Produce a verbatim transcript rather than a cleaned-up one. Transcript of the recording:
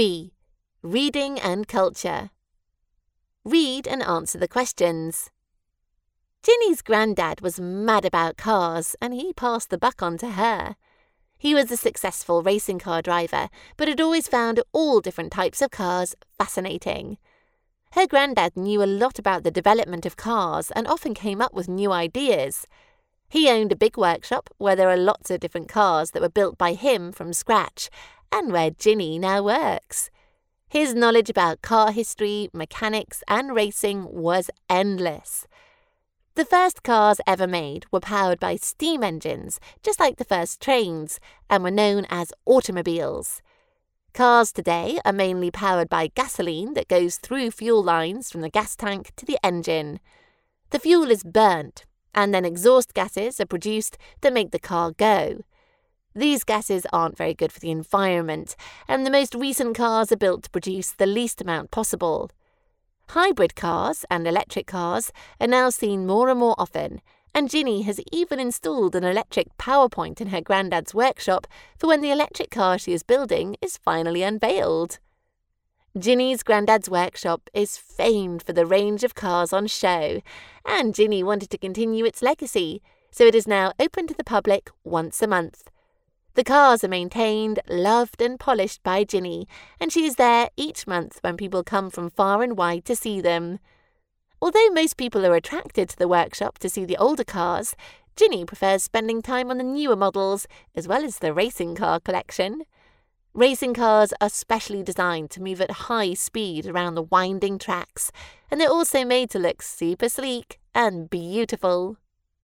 B. Reading and culture. Read and answer the questions. Ginny's granddad was mad about cars, and he passed the buck on to her. He was a successful racing car driver, but had always found all different types of cars fascinating. Her granddad knew a lot about the development of cars and often came up with new ideas. He owned a big workshop where there are lots of different cars that were built by him from scratch, and where Ginny now works. His knowledge about car history, mechanics, and racing was endless. The first cars ever made were powered by steam engines, just like the first trains, and were known as automobiles. Cars today are mainly powered by gasoline that goes through fuel lines from the gas tank to the engine. The fuel is burnt, and then exhaust gases are produced that make the car go. These gases aren't very good for the environment, and the most recent cars are built to produce the least amount possible. Hybrid cars and electric cars are now seen more and more often, and Ginny has even installed an electric power point in her granddad's workshop for when the electric car she is building is finally unveiled. Ginny's granddad's workshop is famed for the range of cars on show, and Ginny wanted to continue its legacy, so it is now open to the public once a month. The cars are maintained, loved and polished by Ginny, and she is there each month when people come from far and wide to see them. Although most people are attracted to the workshop to see the older cars, Ginny prefers spending time on the newer models as well as the racing car collection. Racing cars are specially designed to move at high speed around the winding tracks, and they're also made to look super sleek and beautiful.